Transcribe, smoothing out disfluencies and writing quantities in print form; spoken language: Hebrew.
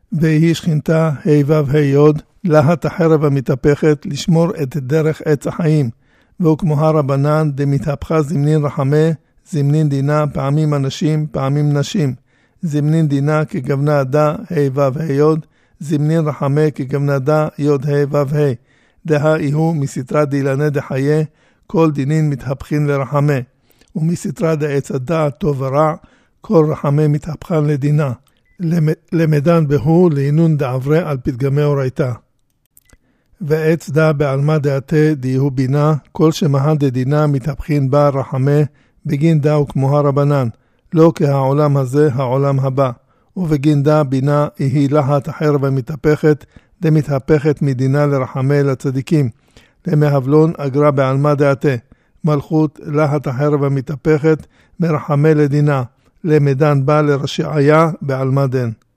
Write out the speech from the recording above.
והיא שכינתה היבב היוד, להט החרב המתהפכת לשמור את דרך עץ החיים, והוא כמו הרבנן דמתהפכה זמנין רחמה, זמנין דינה פעמים אנשים, פעמים נשים, זמנין דינה כגוונה דה, היבב היוד, זמנין רחמה כגוונה דה, יוד היבב ה', דה איהו מסתרה דילנה דחיה, כל דינין מתהפכין לרחמה, ומסתרה דעץ הדעת טוב ורע, כל רחמה מתהפכן לדינה, למדן בהו לעינון דעברה על פתגמי אורייתה. ועץ דה בעלמה דעתה דיהו בינה, כל שמהן דדינה מתהפכין בה רחמה, בגין דה וכמו הרבנן, לא כהעולם הזה העולם הבא, ובגין דה בינה היא להט החרב המתהפכת, דמתהפכת מדינה לרחמה לצדיקים, למהבלון אגרה בעלמה דעתה, מלכות להט החרב המתהפכת מרחמה לדינה, למדן בה לרשעיה בעלמה דן.